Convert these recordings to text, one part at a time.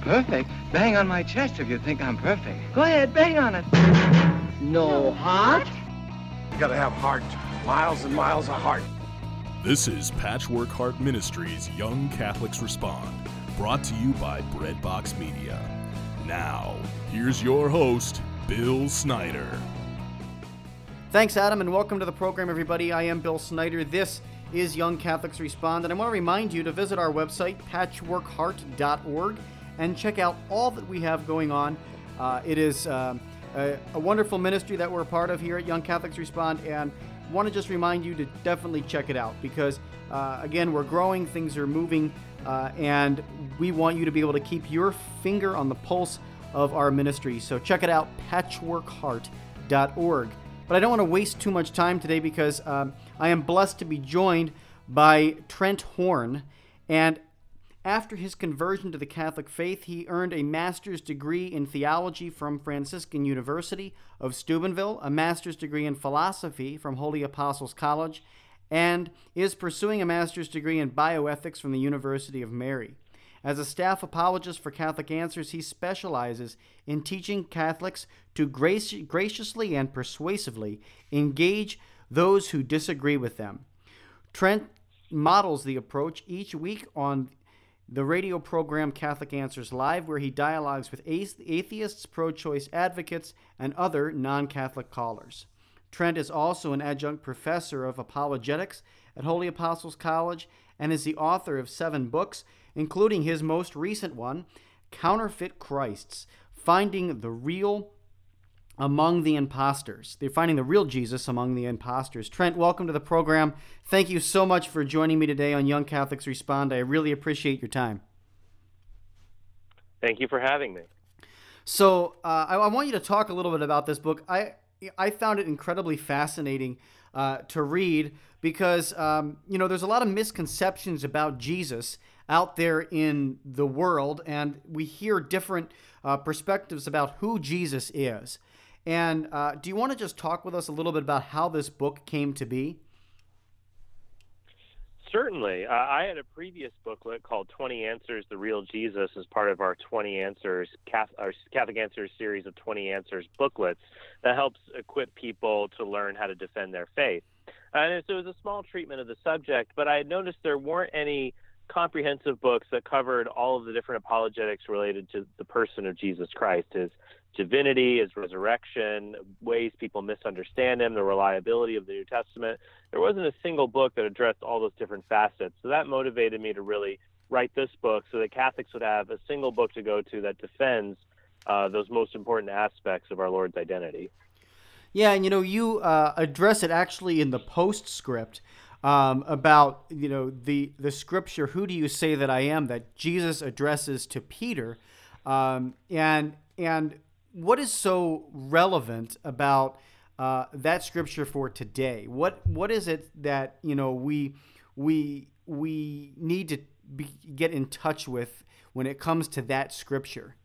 Perfect? Bang on my chest if you think I'm perfect. Go ahead, bang on it. No heart? You gotta have heart. Miles and miles of heart. This is Patchwork Heart Ministries Young Catholics Respond, brought to you by Breadbox Media. Now, here's your host, Bill Snyder. Thanks, Adam, and welcome to the program, everybody. I am Bill Snyder. This is Young Catholics Respond, and I want to remind you to visit our website, patchworkheart.org, and check out all that we have going on. It is a wonderful ministry that we're a part of here at Young Catholics Respond, and want to just remind you to definitely check it out because, again, we're growing, things are moving, and we want you to be able to keep your finger on the pulse of our ministry. So check it out, patchworkheart.org. But I don't want to waste too much time today because I am blessed to be joined by Trent Horn. And after his conversion to the Catholic faith, he earned a master's degree in theology from Franciscan University of Steubenville, a master's degree in philosophy from Holy Apostles College, and is pursuing a master's degree in bioethics from the University of Mary. As a staff apologist for Catholic Answers, he specializes in teaching Catholics to graciously and persuasively engage those who disagree with them. Trent models the approach each week on the radio program Catholic Answers Live, where he dialogues with atheists, pro-choice advocates, and other non-Catholic callers. Trent is also an adjunct professor of apologetics at Holy Apostles College and is the author of 7 books, including his most recent one, Counterfeit Christs, Finding the Real Among the Imposters. They're finding the real Jesus among the imposters. Trent, welcome to the program. Thank you so much for joining me today on Young Catholics Respond. I really appreciate your time. Thank you for having me. So I want you to talk a little bit about this book. I found it incredibly fascinating to read because, there's a lot of misconceptions about Jesus out there in the world, and we hear different perspectives about who Jesus is. And do you want to just talk with us a little bit about how this book came to be? Certainly. I had a previous booklet called 20 Answers, The Real Jesus, as part of our 20 Answers, our Catholic Answers series of 20 Answers booklets that helps equip people to learn how to defend their faith. And so it was a small treatment of the subject, but I had noticed there weren't any comprehensive books that covered all of the different apologetics related to the person of Jesus Christ, his divinity, his resurrection, ways people misunderstand him, the reliability of the New Testament. There wasn't a single book that addressed all those different facets. So that motivated me to really write this book so that Catholics would have a single book to go to that defends those most important aspects of our Lord's identity. Yeah, and you address it actually in the postscript about the scripture, "Who do you say that I am?" that Jesus addresses to Peter, and what is so relevant about that scripture for today? What is it that we need to get in touch with when it comes to that scripture?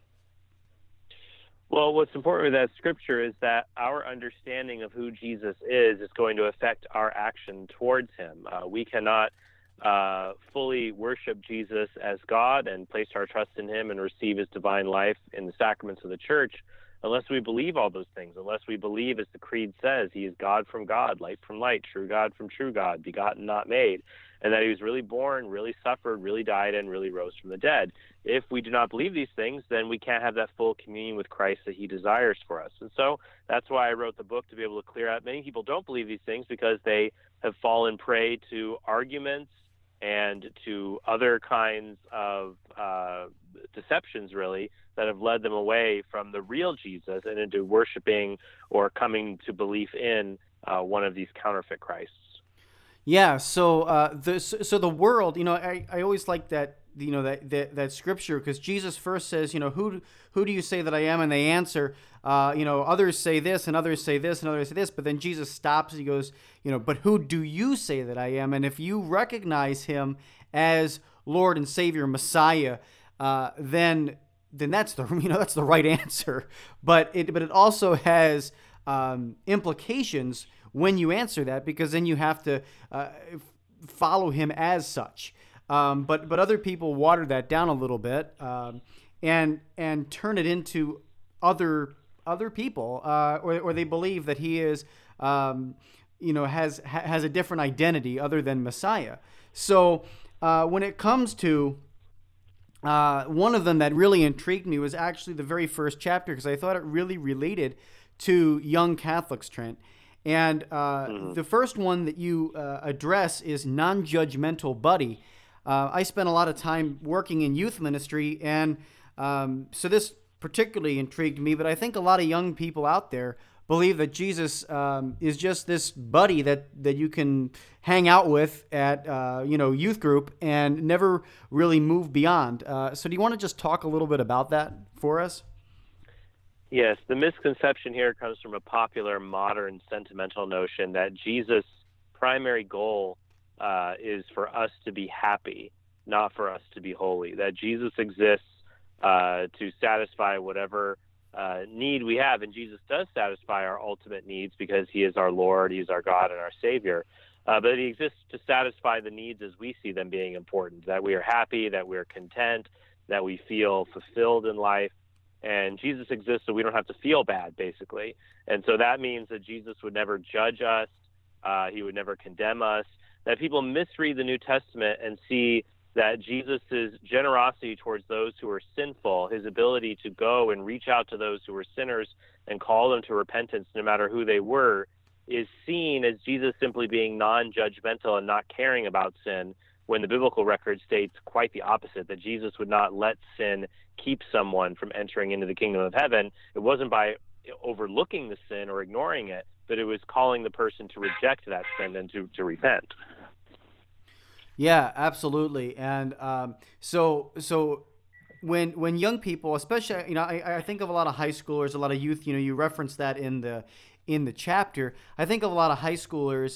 Well, what's important with that scripture is that our understanding of who Jesus is going to affect our action towards him. We cannot fully worship Jesus as God and place our trust in him and receive his divine life in the sacraments of the church unless we believe all those things, unless we believe, as the creed says, he is God from God, light from light, true God from true God, begotten, not made, and that he was really born, really suffered, really died, and really rose from the dead. If we do not believe these things, then we can't have that full communion with Christ that he desires for us. And so that's why I wrote the book, to be able to clear out. Many people don't believe these things because they have fallen prey to arguments and to other kinds of deceptions, really, that have led them away from the real Jesus and into worshiping or coming to belief in one of these counterfeit Christs. Yeah. So the world, I always like that, that scripture, because Jesus first says, who do you say that I am? And they answer, others say this and others say this and others say this. But then Jesus stops and he goes, but who do you say that I am? And if you recognize him as Lord and Savior, Messiah, then that's that's the right answer. But it also has implications when you answer that, because then you have to follow him as such. But other people water that down a little bit, and turn it into other people, or they believe that he is, has a different identity other than Messiah. So when it comes to one of them that really intrigued me was actually the very first chapter, because I thought it really related to young Catholics, Trent. And the first one that you address is non-judgmental buddy. I spent a lot of time working in youth ministry, and so this particularly intrigued me, but I think a lot of young people out there believe that Jesus is just this buddy that you can hang out with at youth group and never really move beyond. So do you want to just talk a little bit about that for us? Yes, the misconception here comes from a popular modern sentimental notion that Jesus' primary goal is for us to be happy, not for us to be holy, that Jesus exists to satisfy whatever need we have. And Jesus does satisfy our ultimate needs because he is our Lord, he's our God and our Savior. But he exists to satisfy the needs as we see them being important, that we are happy, that we're content, that we feel fulfilled in life. And Jesus exists so we don't have to feel bad, basically. And so that means that Jesus would never judge us. He would never condemn us. That people misread the New Testament and see that Jesus' generosity towards those who are sinful, his ability to go and reach out to those who are sinners and call them to repentance no matter who they were, is seen as Jesus simply being non-judgmental and not caring about sin, when the biblical record states quite the opposite, that Jesus would not let sin keep someone from entering into the kingdom of heaven. It wasn't by overlooking the sin or ignoring it, but it was calling the person to reject that sin and to repent. Yeah, absolutely. And so when young people, especially, I think of a lot of high schoolers, a lot of youth, you referenced that in the chapter. I think of a lot of high schoolers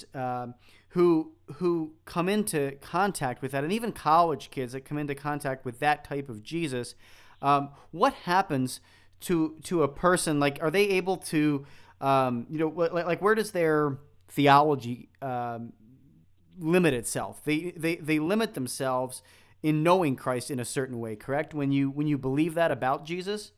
who come into contact with that, and even college kids that come into contact with that type of Jesus. What happens to a person? Like, are they able to, where does their theology limit itself? They limit themselves in knowing Christ in a certain way, correct? When you believe that about Jesus?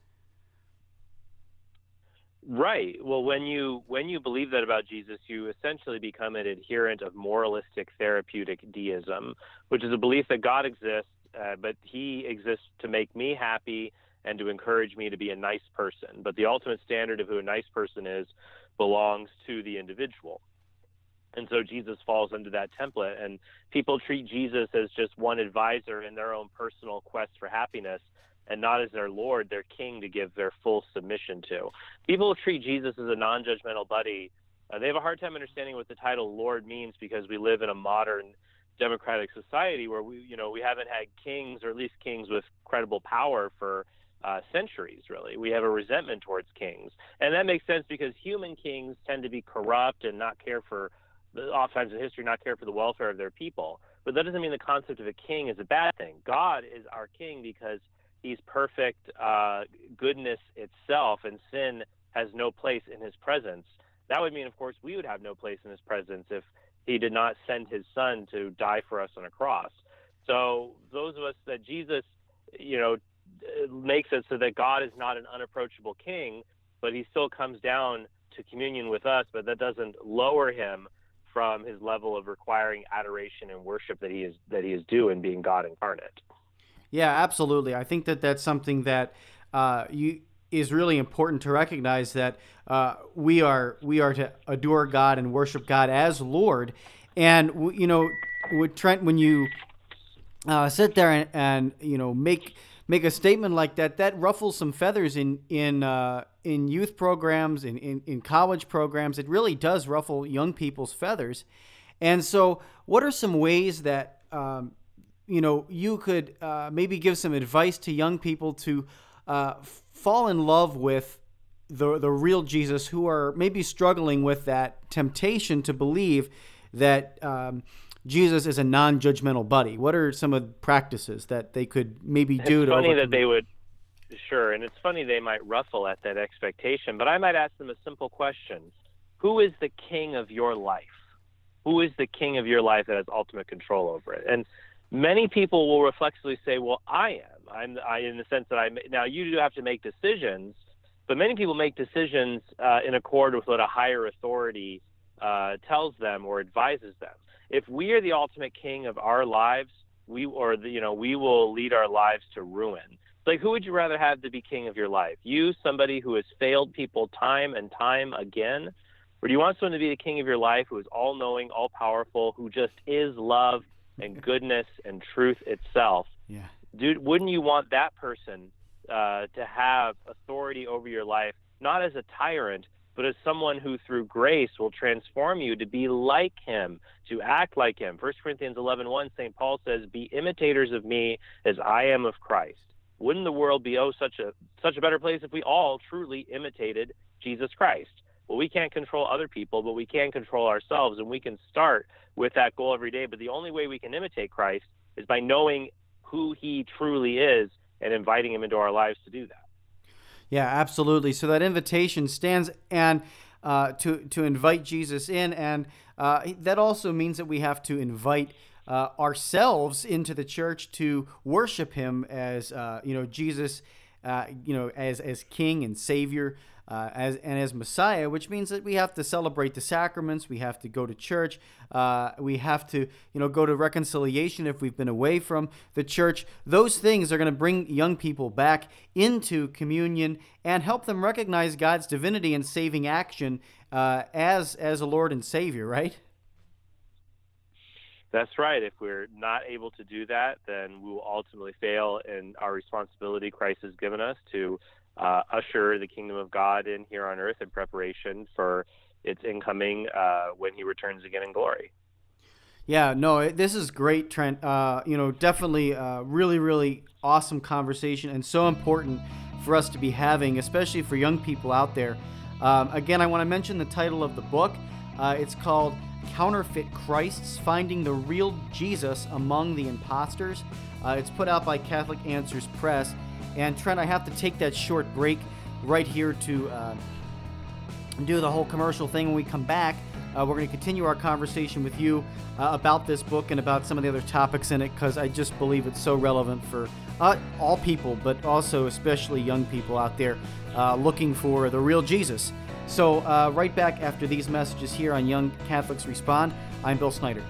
Right. Well, when you believe that about Jesus, you essentially become an adherent of moralistic therapeutic deism, which is a belief that God exists, but he exists to make me happy and to encourage me to be a nice person. But the ultimate standard of who a nice person is belongs to the individual. And so Jesus falls under that template, and people treat Jesus as just one advisor in their own personal quest for happiness, and not as their Lord, their King, to give their full submission to. People treat Jesus as a non-judgmental buddy. They have a hard time understanding what the title Lord means, because we live in a modern democratic society where we haven't had kings, or at least kings with credible power, for centuries, really. We have a resentment towards kings. And that makes sense because human kings tend to be corrupt and not care for, oftentimes in history, not care for the welfare of their people. But that doesn't mean the concept of a king is a bad thing. God is our king because he's perfect goodness itself, and sin has no place in his presence. That would mean, of course, we would have no place in his presence if he did not send his son to die for us on a cross. So those of us that Jesus, makes it so that God is not an unapproachable king, but he still comes down to communion with us, but that doesn't lower him from his level of requiring adoration and worship that he is due in being God incarnate. Yeah, absolutely. I think that that's something that is really important to recognize, that we are to adore God and worship God as Lord. And with Trent, when you sit there and make a statement like that, that ruffles some feathers in youth programs, in college programs. It really does ruffle young people's feathers. And so, what are some ways that you could maybe give some advice to young people to fall in love with the real Jesus, who are maybe struggling with that temptation to believe that Jesus is a non-judgmental buddy? What are some of the practices that they could maybe do to overcome? It's funny that they would, sure, and it's funny they might ruffle at that expectation, but I might ask them a simple question. Who is the king of your life? Who is the king of your life that has ultimate control over it? And many people will reflexively say, well, I am. in the sense that now you do have to make decisions, but many people make decisions in accord with what a higher authority tells them or advises them. If we are the ultimate king of our lives, we will lead our lives to ruin. Like, who would you rather have to be king of your life? You, somebody who has failed people time and time again? Or do you want someone to be the king of your life who is all-knowing, all-powerful, who just is love and goodness and truth itself? Yeah. Dude, wouldn't you want that person to have authority over your life, not as a tyrant, but as someone who through grace will transform you to be like him, to act like him? 1 Corinthians 11:1, St. Paul says, "Be imitators of me as I am of Christ." Wouldn't the world be such a better place if we all truly imitated Jesus Christ? Well, we can't control other people, but we can control ourselves, and we can start with that goal every day. But the only way we can imitate Christ is by knowing who he truly is and inviting him into our lives to do that. Yeah, absolutely. So that invitation stands, and to invite Jesus in, and that also means that we have to invite ourselves into the church to worship him as Jesus, as King and Savior, as Messiah, which means that we have to celebrate the sacraments, we have to go to church, we have to go to reconciliation if we've been away from the church. Those things are going to bring young people back into communion and help them recognize God's divinity and saving action as a Lord and Savior, right? That's right. If we're not able to do that, then we will ultimately fail in our responsibility Christ has given us to usher the kingdom of God in here on earth in preparation for its incoming when he returns again in glory. Yeah, no, this is great, Trent. Definitely really, really awesome conversation, and so important for us to be having, especially for young people out there. Again, I want to mention the title of the book. It's called Counterfeit Christs, Finding the Real Jesus Among the Imposters. It's put out by Catholic Answers Press. And Trent, I have to take that short break right here to do the whole commercial thing. When we come back, we're going to continue our conversation with you about this book and about some of the other topics in it, because I just believe it's so relevant for all people, but also especially young people out there looking for the real Jesus. So right back after these messages here on Young Catholics Respond. I'm Bill Snyder.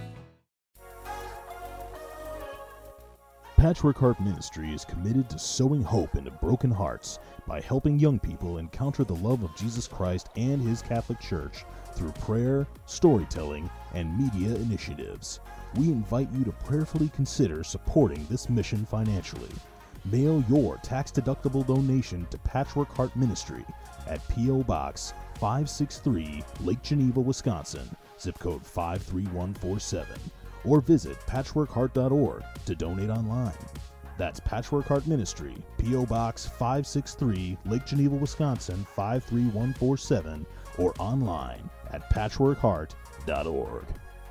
Patchwork Heart Ministry is committed to sowing hope into broken hearts by helping young people encounter the love of Jesus Christ and His Catholic Church through prayer, storytelling, and media initiatives. We invite you to prayerfully consider supporting this mission financially. Mail your tax-deductible donation to Patchwork Heart Ministry at P.O. Box 563, Lake Geneva, Wisconsin, zip code 53147. Or visit patchworkheart.org to donate online. That's Patchwork Heart Ministry, P.O. Box 563, Lake Geneva, Wisconsin 53147, or online at patchworkheart.org.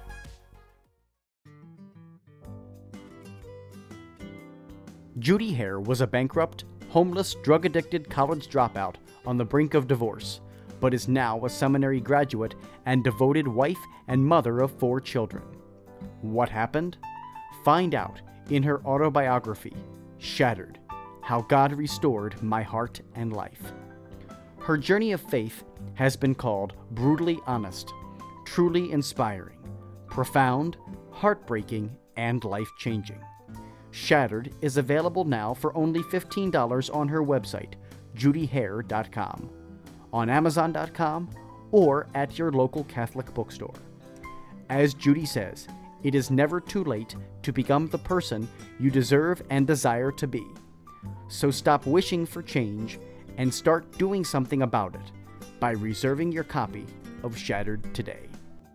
Judy Hare was a bankrupt, homeless, drug-addicted college dropout on the brink of divorce, but is now a seminary graduate and devoted wife and mother of 4 children. What happened? Find out in her autobiography, Shattered: How God Restored My Heart and Life. Her journey of faith has been called brutally honest, truly inspiring, profound, heartbreaking, and life-changing. Shattered is available now for only $15 on her website, judyhare.com, on Amazon.com, or at your local Catholic bookstore. As Judy says, it is never too late to become the person you deserve and desire to be. So stop wishing for change and start doing something about it by reserving your copy of Shattered today.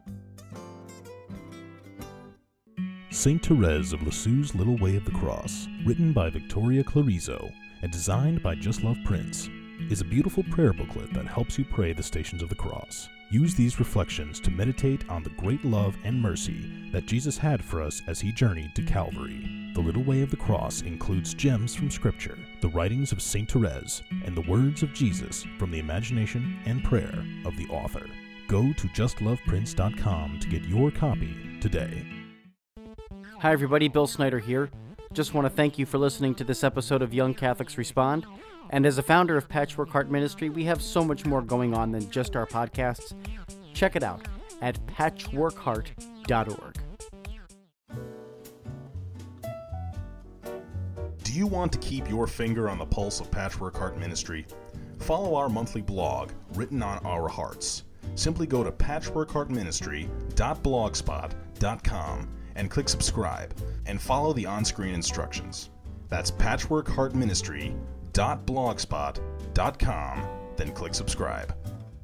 Saint Therese of Lisieux's Little Way of the Cross, written by Victoria Clarizo and designed by Just Love Prince, is a beautiful prayer booklet that helps you pray the Stations of the Cross. Use these reflections to meditate on the great love and mercy that Jesus had for us as he journeyed to Calvary. The Little Way of the Cross includes gems from Scripture, the writings of Saint Therese, and the words of Jesus from the imagination and prayer of the author. Go to justloveprince.com to get your copy today. Hi everybody, Bill Snyder here. just want to thank you for listening to this episode of Young Catholics Respond. And as a founder of Patchwork Heart Ministry, we have so much more going on than just our podcasts. Check it out at patchworkheart.org. Do you want to keep your finger on the pulse of Patchwork Heart Ministry? Follow our monthly blog, Written on Our Hearts. Simply go to patchworkheartministry.blogspot.com and click subscribe, and follow the on-screen instructions. That's patchworkheartministry.blogspot.com, then click subscribe.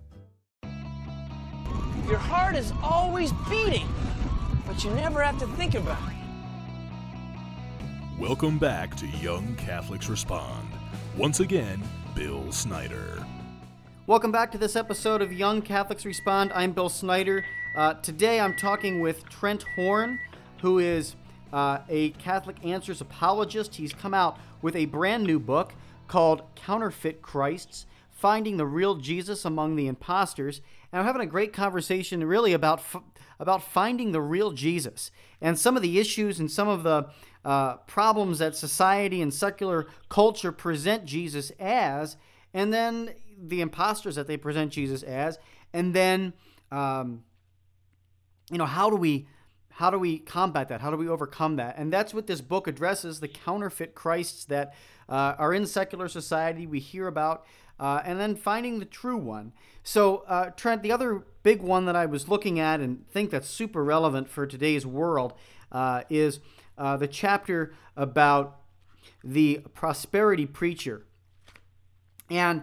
Your heart is always beating, but you never have to think about it. Welcome back to Young Catholics Respond. Once again, Bill Snyder. Welcome back to this episode of Young Catholics Respond. I'm Bill Snyder. Today I'm talking with Trent Horn, who is a Catholic Answers apologist. He's come out with a brand new book called Counterfeit Christs, Finding the Real Jesus Among the Imposters. And I'm having a great conversation really about finding the real Jesus and some of the issues and some of the problems that society and secular culture present Jesus as, and then the imposters that they present Jesus as, and then how do we combat that? How do we overcome that? And that's what this book addresses: the counterfeit Christs that are in secular society we hear about, and then finding the true one. So, Trent, the other big one that I was looking at and think that's super relevant for today's world is the chapter about the prosperity preacher. And,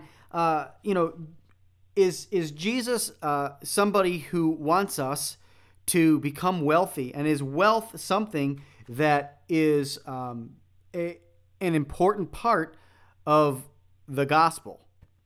is Jesus somebody who wants us to become wealthy? And is wealth something that is an important part of the gospel?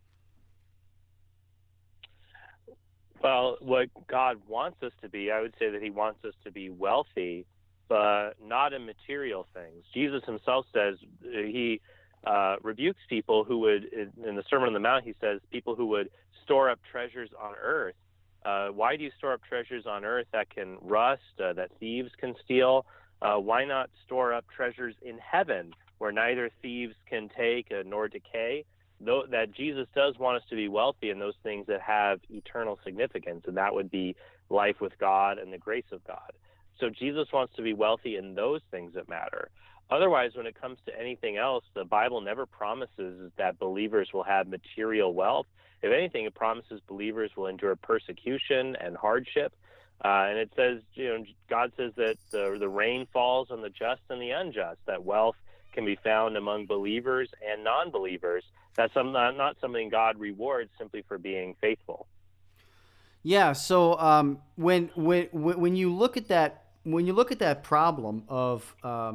Well, what God wants us to be, I would say that he wants us to be wealthy, but not in material things. Jesus himself says he rebukes people who would, in the Sermon on the Mount, he says, people who would store up treasures on earth. Why do you store up treasures on earth that can rust, that thieves can steal? Why not store up treasures in heaven where neither thieves can take nor decay? Though that Jesus does want us to be wealthy in those things that have eternal significance, and that would be life with God and the grace of God. So Jesus wants to be wealthy in those things that matter. Otherwise, when it comes to anything else, the Bible never promises that believers will have material wealth. If anything, it promises believers will endure persecution and hardship. And it says, God says that the rain falls on the just and the unjust, that wealth can be found among believers and non-believers. That's not something God rewards simply for being faithful. Yeah. So when you look at that problem of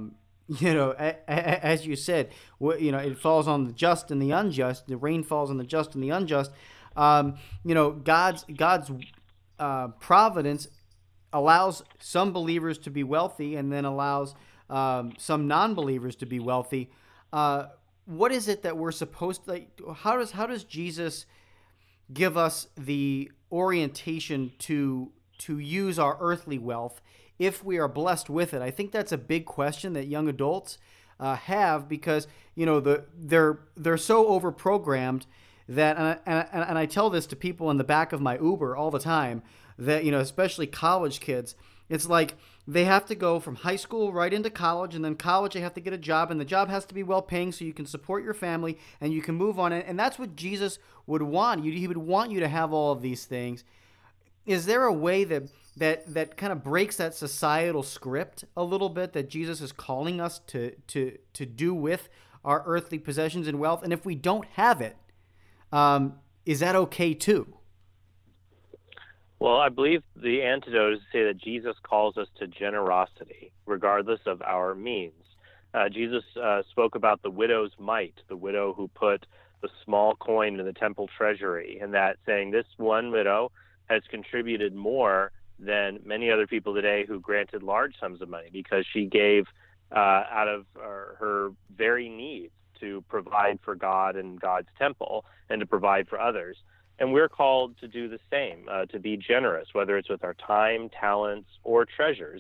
as you said, it falls on the just and the unjust. The rain falls on the just and the unjust. God's providence allows some believers to be wealthy, and then allows some non-believers to be wealthy. What is it that we're supposed to? How does Jesus give us the orientation to use our earthly wealth if we are blessed with it? I think that's a big question that young adults have, because they're so overprogrammed that, and I tell this to people in the back of my Uber all the time, that especially college kids. It's like they have to go from high school right into college, and then college they have to get a job, and the job has to be well-paying so you can support your family and you can move on. And that's what Jesus would want. He would want you to have all of these things. Is there a way that kind of breaks that societal script a little bit, that Jesus is calling us to do with our earthly possessions and wealth? And if we don't have it, is that okay too? Well, I believe the antidote is to say that Jesus calls us to generosity, regardless of our means. Jesus spoke about the widow's mite, the widow who put the small coin in the temple treasury, and that saying this one widow has contributed more than many other people today who granted large sums of money, because she gave out of her very needs to provide for God and God's temple and to provide for others. And we're called to do the same, to be generous, whether it's with our time, talents, or treasures.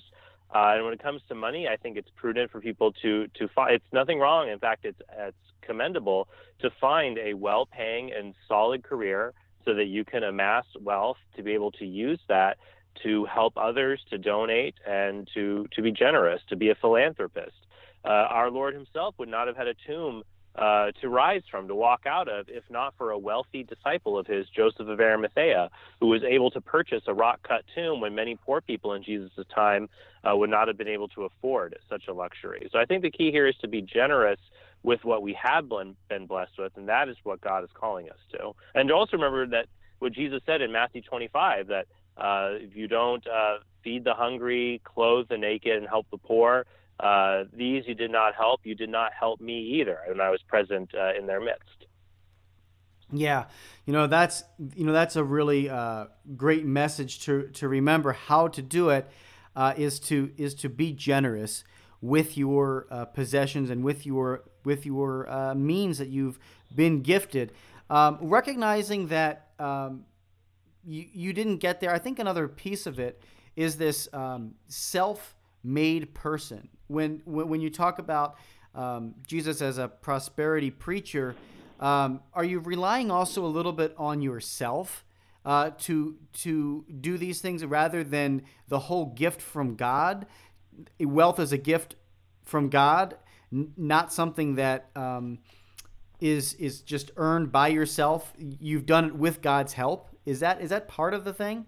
And when it comes to money, I think it's prudent for people to find. It's nothing wrong. In fact, it's commendable to find a well-paying and solid career so that you can amass wealth to be able to use that to help others, to donate, and to be generous, to be a philanthropist. Our Lord himself would not have had a tomb to rise from, to walk out of, if not for a wealthy disciple of his, Joseph of Arimathea, who was able to purchase a rock-cut tomb when many poor people in Jesus' time would not have been able to afford such a luxury. So I think the key here is to be generous with what we have been blessed with, and that is what God is calling us to. And also remember that what Jesus said in Matthew 25, that if you don't feed the hungry, clothe the naked, and help the poor, these you did not help. You did not help me either when I was present in their midst. Yeah, that's a really great message to remember. How to do it is to be generous with your possessions and with your means that you've been gifted. Recognizing that you didn't get there. I think another piece of it is this self-made person. When you talk about Jesus as a prosperity preacher, are you relying also a little bit on yourself to do these things rather than the whole gift from God? Wealth is a gift from God, not something that is just earned by yourself. You've done it with God's help. Is that part of the thing?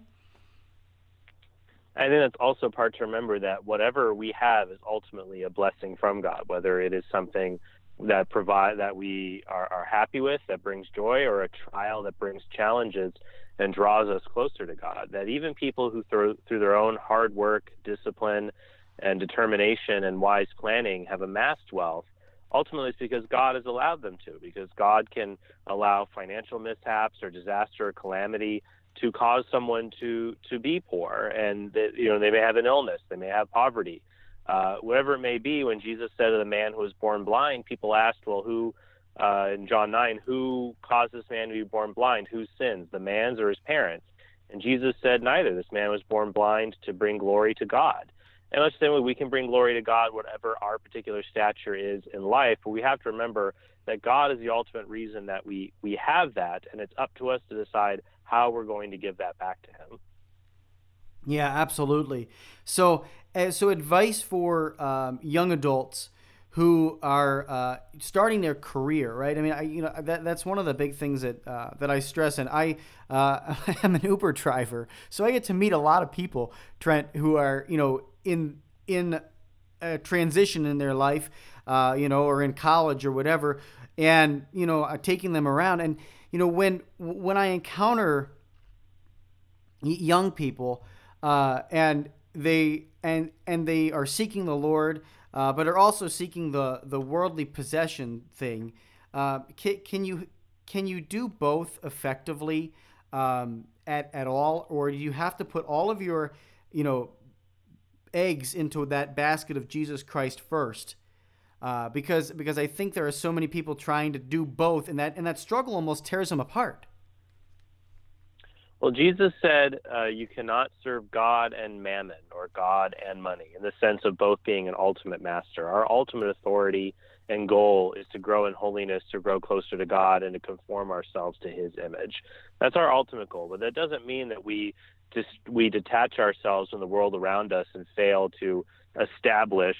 I think that's also part to remember, that whatever we have is ultimately a blessing from God, whether it is something that we are happy with, that brings joy, or a trial that brings challenges and draws us closer to God. That even people who through their own hard work, discipline, and determination and wise planning have amassed wealth, ultimately it's because God has allowed them to, because God can allow financial mishaps or disaster or calamity to cause someone to be poor, and that, they may have an illness, they may have poverty, whatever it may be. When Jesus said to the man who was born blind, people asked, well, who in John 9, who caused this man to be born blind? Whose sins, the man's or his parents? And Jesus said, neither. This man was born blind to bring glory to God. And let's say we can bring glory to God whatever our particular stature is in life, but we have to remember that God is the ultimate reason that we have that, and it's up to us to decide how we're going to give that back to him. Yeah, absolutely. So advice for young adults who are starting their career, right? I mean, that's one of the big things that I stress. And I am an Uber driver, so I get to meet a lot of people, Trent, who are in a transition in their life, or in college or whatever, and taking them around. And when I encounter young people, and they are seeking the Lord, but are also seeking the worldly possession thing, can you do both effectively at all, or do you have to put all of your eggs into that basket of Jesus Christ first? Because I think there are so many people trying to do both, and that struggle almost tears them apart. Well, Jesus said you cannot serve God and mammon, or God and money, in the sense of both being an ultimate master. Our ultimate authority and goal is to grow in holiness, to grow closer to God, and to conform ourselves to his image. That's our ultimate goal, but that doesn't mean that we detach ourselves from the world around us and fail to establish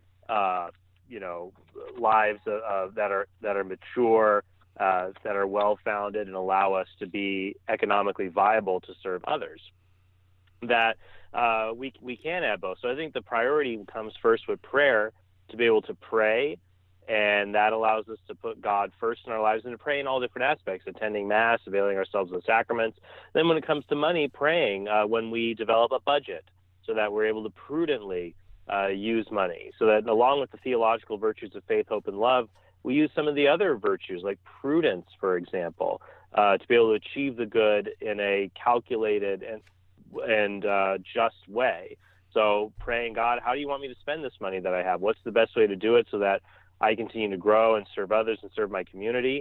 lives that are mature, that are well-founded, and allow us to be economically viable to serve others. That we can have both. So I think the priority comes first with prayer, to be able to pray, and that allows us to put God first in our lives and to pray in all different aspects, attending Mass, availing ourselves of the sacraments. Then when it comes to money, praying when we develop a budget so that we're able to prudently use money, so that along with the theological virtues of faith, hope, and love, we use some of the other virtues like prudence, for example, to be able to achieve the good in a calculated and just way. So praying, God, how do you want me to spend this money that I have? What's the best way to do it so that I continue to grow and serve others and serve my community?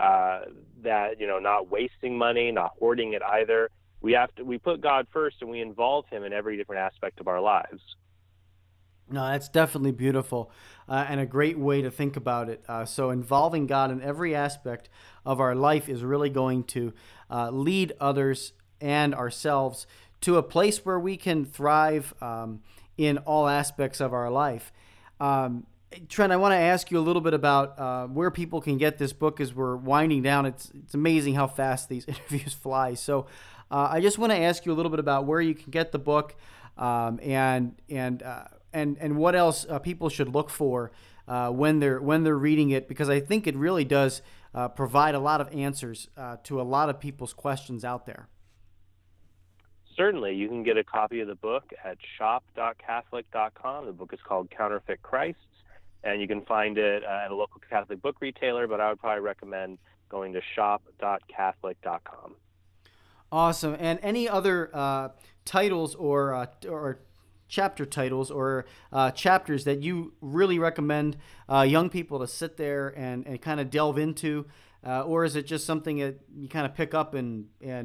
Not wasting money, not hoarding it either. We put God first, and we involve him in every different aspect of our lives. No, that's definitely beautiful and a great way to think about it. So involving God in every aspect of our life is really going to lead others and ourselves to a place where we can thrive in all aspects of our life. Trent, I want to ask you a little bit about where people can get this book as we're winding down. It's amazing how fast these interviews fly. So I just want to ask you a little bit about where you can get the book and what else people should look for when they're reading it, because I think it really does provide a lot of answers to a lot of people's questions out there. Certainly. You can get a copy of the book at shop.catholic.com. The book is called Counterfeit Christs, and you can find it at a local Catholic book retailer, but I would probably recommend going to shop.catholic.com. Awesome. And any other titles or chapter titles or chapters that you really recommend young people to sit there and kind of delve into, or is it just something that you kind of pick up and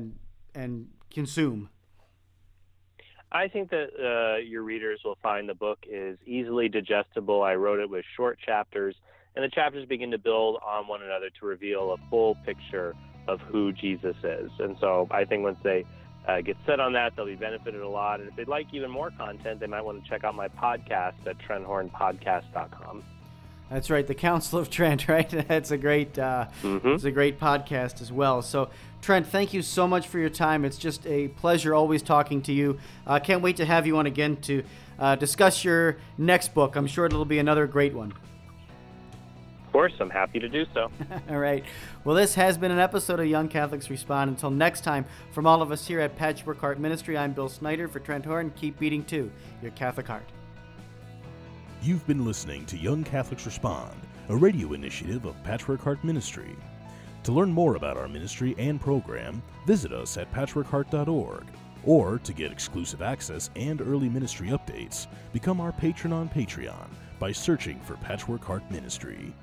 consume? I think that your readers will find the book is easily digestible. I wrote it with short chapters, and the chapters begin to build on one another to reveal a full picture of who Jesus is. And so I think once they get set on that, they'll be benefited a lot. And if they'd like even more content, they might want to check out my podcast at TrentHornPodcast.com. That's right, the Council of Trent, right? That's a great, it's a great podcast as well. So, Trent, thank you so much for your time. It's just a pleasure always talking to you. Can't wait to have you on again to discuss your next book. I'm sure it'll be another great one. Of course, I'm happy to do so. All right. Well, this has been an episode of Young Catholics Respond. Until next time, from all of us here at Patchwork Heart Ministry, I'm Bill Snyder for Trent Horn. Keep beating too, your Catholic heart. You've been listening to Young Catholics Respond, a radio initiative of Patchwork Heart Ministry. To learn more about our ministry and program, visit us at patchworkheart.org. Or to get exclusive access and early ministry updates, become our patron on Patreon by searching for Patchwork Heart Ministry.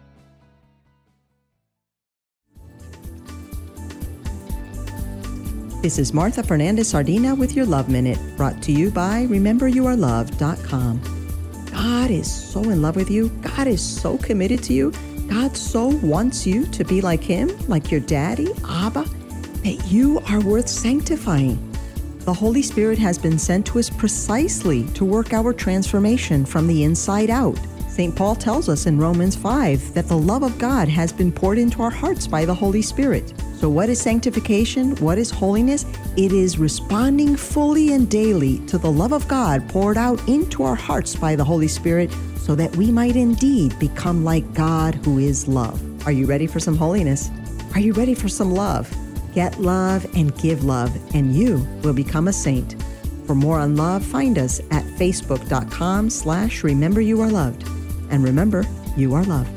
This is Martha Fernandez Sardina with your Love Minute, brought to you by RememberYouAreLoved.com. God is so in love with you. God is so committed to you. God so wants you to be like Him, like your daddy, Abba, that you are worth sanctifying. The Holy Spirit has been sent to us precisely to work our transformation from the inside out. St. Paul tells us in Romans 5 that the love of God has been poured into our hearts by the Holy Spirit. So what is sanctification? What is holiness? It is responding fully and daily to the love of God poured out into our hearts by the Holy Spirit so that we might indeed become like God who is love. Are you ready for some holiness? Are you ready for some love? Get love and give love, and you will become a saint. For more on love, find us at facebook.com/RememberYouAreLoved. And remember, you are loved.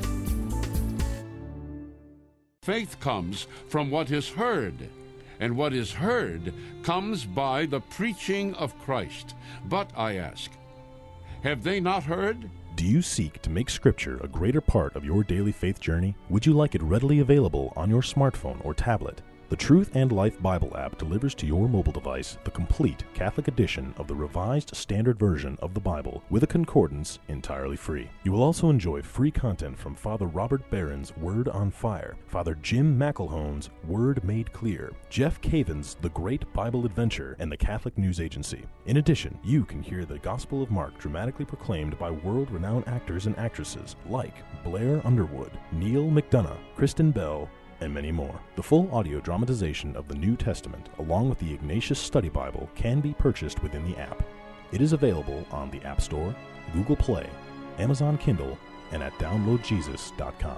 Faith comes from what is heard, and what is heard comes by the preaching of Christ. But I ask, have they not heard? Do you seek to make Scripture a greater part of your daily faith journey? Would you like it readily available on your smartphone or tablet? The Truth and Life Bible app delivers to your mobile device the complete Catholic edition of the Revised Standard Version of the Bible with a concordance entirely free. You will also enjoy free content from Father Robert Barron's Word on Fire, Father Jim McElhone's Word Made Clear, Jeff Caven's The Great Bible Adventure, and the Catholic News Agency. In addition, you can hear the Gospel of Mark dramatically proclaimed by world-renowned actors and actresses like Blair Underwood, Neil McDonough, Kristen Bell, and many more. The full audio dramatization of the New Testament, along with the Ignatius Study Bible, can be purchased within the app. It is available on the App Store, Google Play, Amazon Kindle, and at downloadjesus.com.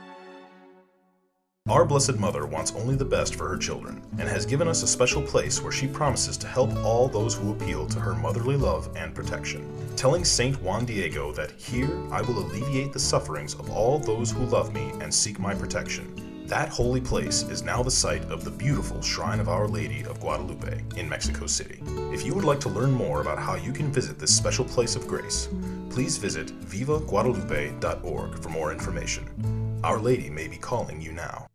Our Blessed Mother wants only the best for her children and has given us a special place where she promises to help all those who appeal to her motherly love and protection. Telling Saint Juan Diego that, "Here I will alleviate the sufferings of all those who love me and seek my protection." That holy place is now the site of the beautiful Shrine of Our Lady of Guadalupe in Mexico City. If you would like to learn more about how you can visit this special place of grace, please visit vivaguadalupe.org for more information. Our Lady may be calling you now.